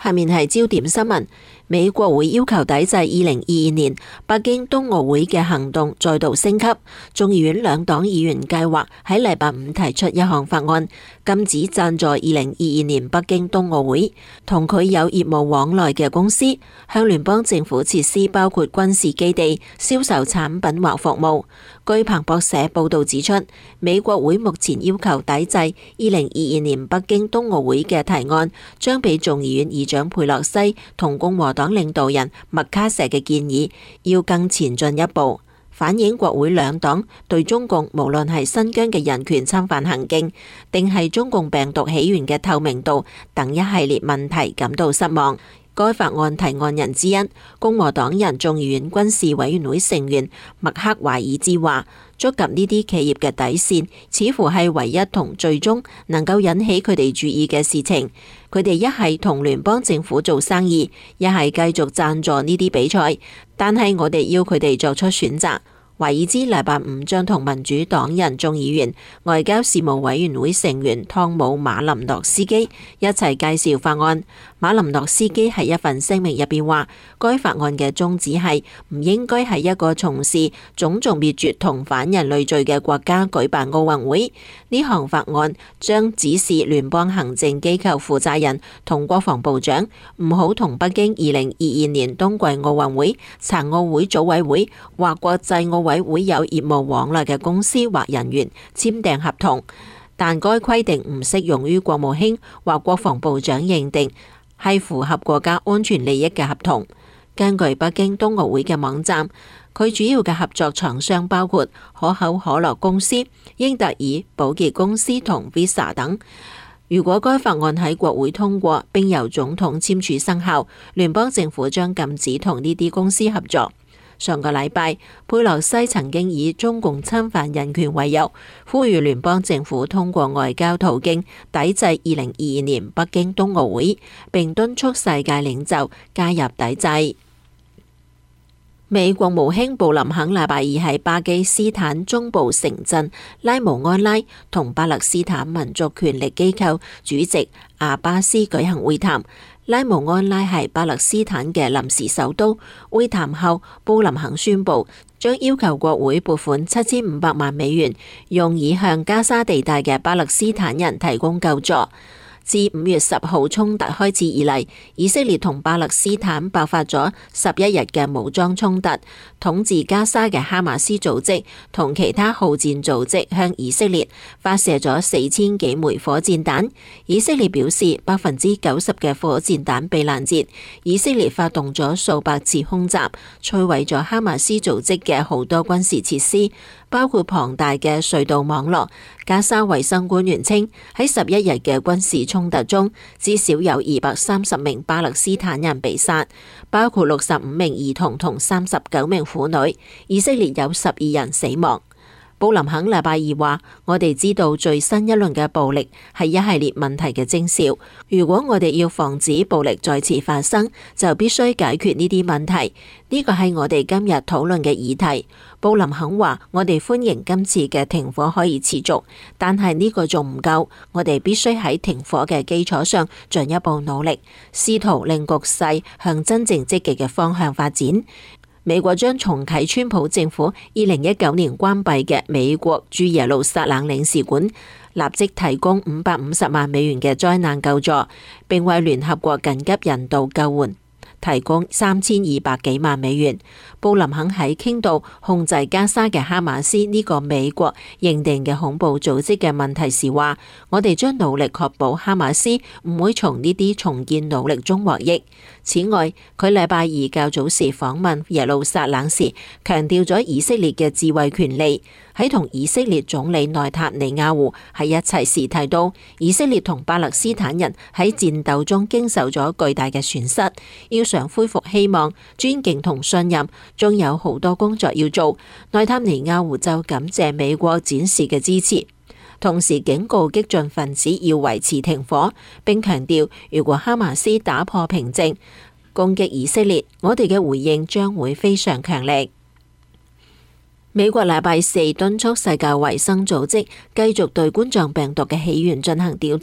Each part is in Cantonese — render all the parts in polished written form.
下面係焦點新聞。美國會要求抵制2022年北京冬奧會嘅行動再度升級。眾議院兩黨議員計劃喺禮拜五提出一項法案，禁止贊助2022年北京冬奧會同佢有業務往來嘅公司向聯邦政府設施包括軍事基地銷售產品或服務。據彭博社報道指出，美國會目前要求抵制2022年北京冬奧會嘅提案，將比眾議院議長佩洛西同共和黨領導人麥卡錫嘅建議要更前進一步，反映國會兩黨對中共無論係新疆嘅人權侵犯行徑，定係中共病毒起源嘅透明度等一系列問題感到失望。該法案提案人之一，共和黨人眾議院軍事委員會成員麥克華爾茲話，觸及呢啲企業嘅底線，似乎係唯一同最終能夠引起佢哋注意嘅事情。佢哋一係同聯邦政府做生意，一係繼續贊助呢啲比賽，但係我哋要佢哋作出選擇。華爾茲禮拜五將同民主黨人眾議員外交事務委員會成員湯姆馬林諾斯基一齊介紹法案。馬林諾斯基喺一份聲明入邊話，該法案嘅宗旨係唔應該係一個從事種族滅絕同反人類罪嘅國家舉辦奧運會。呢項法案將指示聯邦行政機構負責人同國防部長唔好同北京2022年冬季奧運會、殘奧會組委會或國際奧委會有業務往來嘅公司或人員簽訂合同，但該規定唔適用於國務卿或國防部長認定係符合國家安全利益嘅合同。根據北京冬奧會嘅網站，佢主要嘅合作廠商包括可口可樂公司、英特爾、寶潔公司同 Visa 等。如果該法案喺國會通過並由總統簽署生效，聯邦政府將禁止同呢啲公司合作。上個禮拜，佩洛西曾經以中共侵犯人權為由，呼籲聯邦政府通過外交途徑抵制2022年北京冬奧會，並敦促世界領袖加入抵制。美國務卿布林肯禮拜二喺巴基斯坦中部城鎮拉姆安拉同巴勒斯坦民族權力機構主席阿巴斯舉行會談。拉姆安拉係巴勒斯坦嘅臨時首都。會談後，布林肯宣布將要求國會撥款7500萬美元，用以向加沙地帶嘅巴勒斯坦人提供救助。自5月10號衝突開始以嚟，以色列同巴勒斯坦爆發咗11日嘅武裝衝突。統治加沙嘅哈馬斯組織同其他好戰組織向以色列發射咗4000幾枚火箭彈。以色列表示90%嘅火箭彈被攔截。以色列發動咗數百次空襲，摧毀咗哈馬斯組織嘅好多軍事設施，包括龐大嘅隧道網絡。加沙衛生官員稱，喺11日嘅軍事衝突中，至少有230名巴勒斯坦人被殺，包括65名兒童同39名婦女。以色列有12人死亡。布林肯禮拜二話，我哋知道最新一輪嘅暴力係一系列問題嘅徵兆。如果我哋要防止暴力再次發生，就必須解決呢啲問題。呢個係我哋今日討論嘅議題。布林肯話，我哋歡迎今次嘅停火可以持續，但係呢個仲唔夠，我哋必須喺停火嘅基礎上進一步努力，試圖令局勢向真正積極嘅方向發展。美國將重啟川普政府2019年關閉嘅美國駐耶路撒冷領事館，立即提供550萬美元嘅災難救助，並為聯合國緊急人道救援提供3200幾萬美元。布林肯喺傾到控制加沙嘅哈馬斯呢個美國認定嘅恐怖組織嘅問題時話，我哋將努力確保哈馬斯唔會從呢啲重建努力中獲益。此外，佢禮拜二較早時訪問耶路撒冷時，強調咗以色列嘅自衛權利。喺同以色列總理內塔尼亞胡喺一齊時提到，以色列同巴勒斯坦人喺戰鬥中經受咗巨大嘅損失，要想恢復希望、尊敬同信任，仲有好多工作要做。內塔尼亞胡就感謝美國展示嘅支持，同時警告激進分子要維持停火，並強調如果哈馬斯打破平靜，攻擊以色列，我哋嘅回應將會非常強力。美國禮拜四敦促世界衛生組織繼續對冠狀病毒嘅起源進行調查。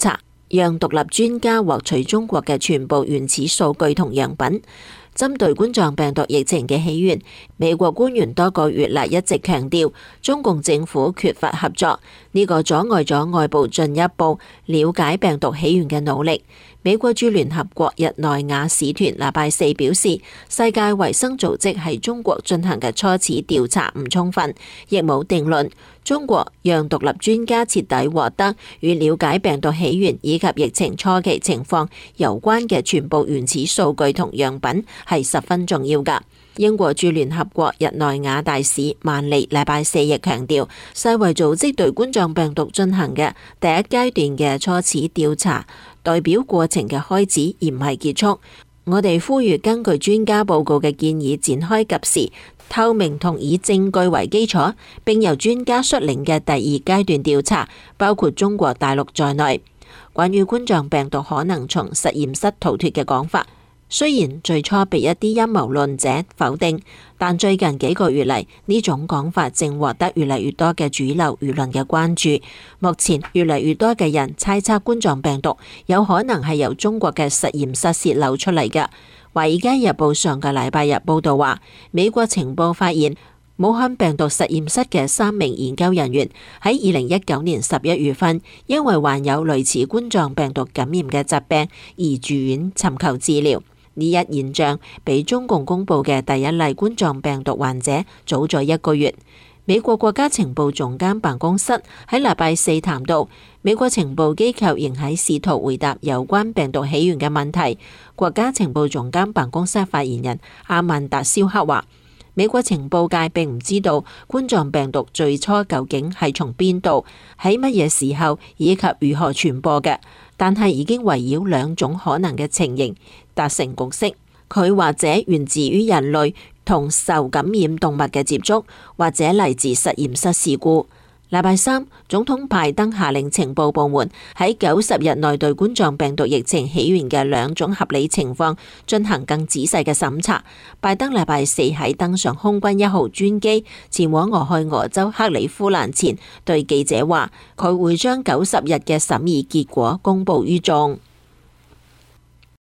讓獨立專家獲取中國嘅全部原始數據同樣品。針對冠狀病毒疫情嘅起源，美國官員多個月嚟一直強調中共政府缺乏合作，呢個阻礙咗外部進一步了解病毒起源嘅努力。美國駐聯合國日內瓦使團禮拜四表示，世界衛生組織喺中國進行嘅初始調查唔充分，亦冇定論。中國讓獨立專家徹底獲得與了解病毒起源以及疫情初期情況有關嘅全部原始數據同樣品係十分重要㗎。英國駐聯合國日內瓦大使曼利禮拜四亦強調，世衛組織對冠狀病毒進行嘅第一階段嘅初始調查代表過程嘅開始而唔係結束。我哋呼籲根據專家報告嘅建議展開及時、透明同以證據為基礎，並由專家率領嘅第二階段調查，包括中國大陸在內。關於冠狀病毒可能從實驗室逃脫嘅講法，雖然最初被一啲陰謀論者否定，但最近幾個月嚟，呢種講法正獲得越嚟越多嘅主流輿論嘅關注。目前越嚟越多嘅人猜測冠狀病毒有可能係由中國嘅實驗室洩漏出嚟嘅。華爾街日報上個禮拜日報道話，美國情報發現武漢病毒實驗室嘅3名研究人員喺2019年11月份因為患有類似冠狀病毒感染嘅疾病而住院尋求治療。呢一現象比中共公布嘅第一例冠狀病毒患者早咗1個月。美國國家情報總監辦公室喺禮拜四談到，美國情報機構仍喺試圖回答有關病毒起源嘅問題。國家情報總監辦公室發言人阿曼達肖克話，美國情報界並唔知道冠狀病毒最初究竟係從邊度、喺乜嘢時候以及如何傳播嘅，但係已經圍繞2種可能嘅情形達成共識。佢或者源自於人類同受感染動物嘅接觸，或者嚟自實驗室事故。禮拜三，總統拜登下令情報部門喺90日內對冠狀病毒疫情起源嘅2種合理情況進行更仔細嘅審查。拜登禮拜四喺登上空軍1號專機前往俄亥俄州克里夫蘭前，對記者話佢會將90日嘅審議結果公佈於眾。